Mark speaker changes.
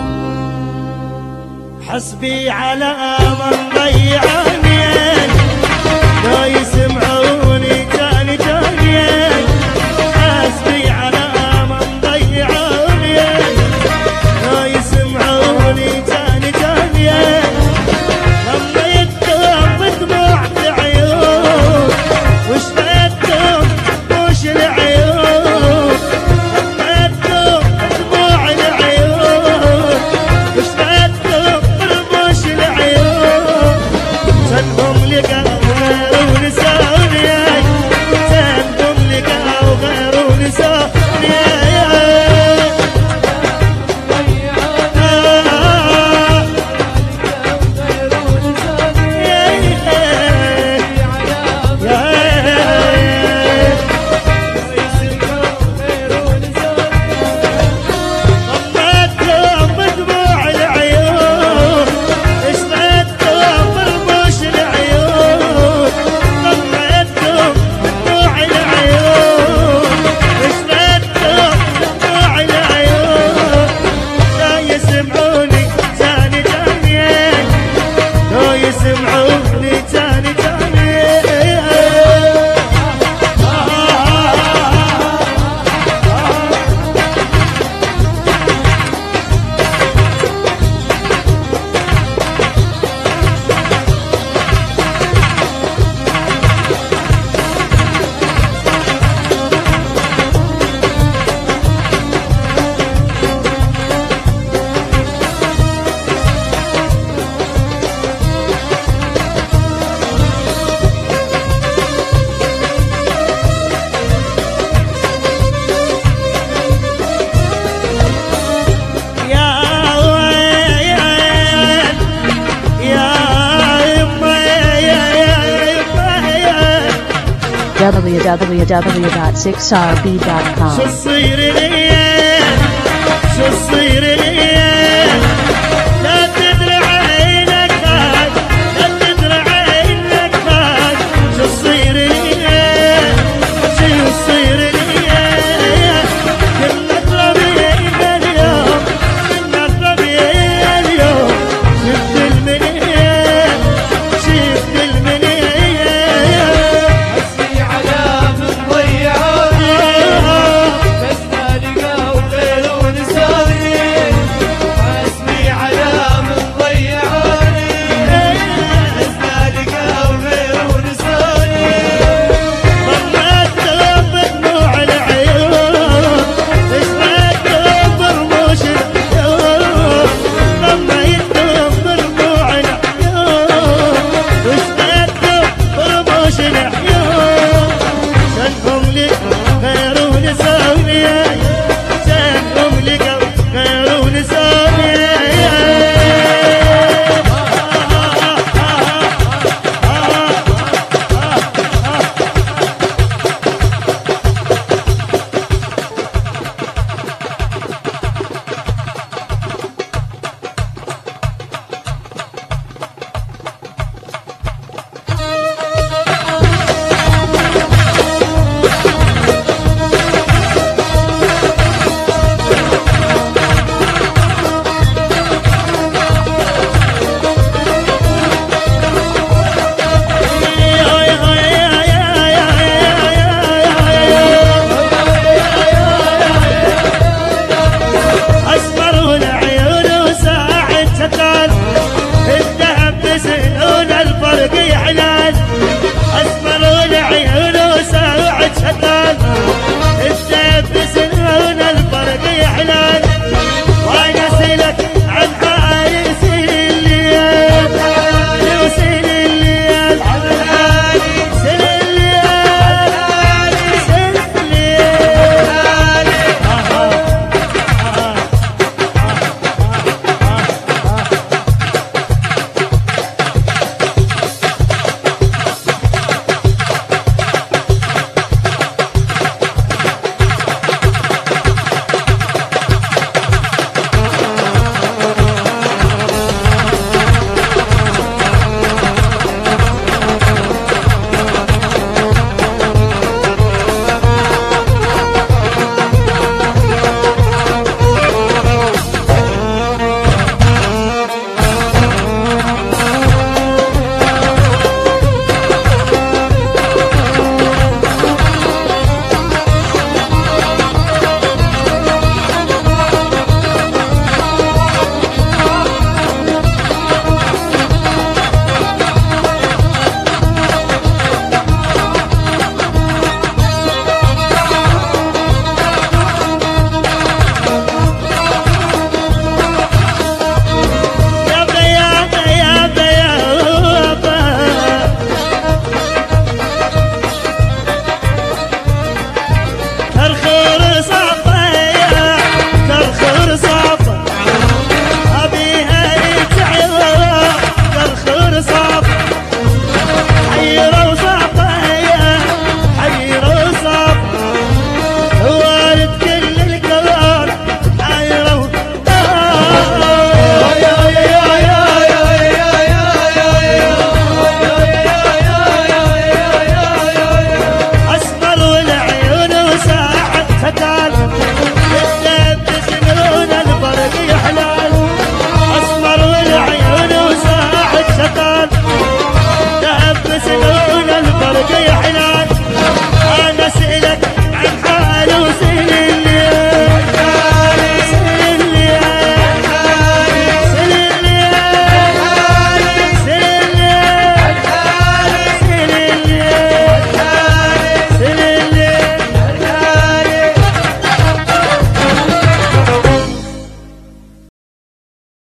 Speaker 1: حسبي على من ضيعني لا يسمعوني تاني تاني. حسبي على من ضيعني لا يسمعوني تاني تاني. لما يكتب بدموع العيون وش بدهم وش العيون. لما يكتب بدموع العيون وش بدهم وش العيون. سنهم لقوا غير ونساني سنهم لقوا غير ونساني.
Speaker 2: www.6rb.com.
Speaker 1: شو تصير لي شو تصير لي لا تدري عينك هاي لا تدري عينك هاي. شو تصير لي شو تصير لي. كنا طبيعي اليوم كنا طبيعي اليوم. شفت المنية شفت المنية.
Speaker 3: حسبي على من ضيعني بس ما لقوا غير ونساني.
Speaker 1: هتال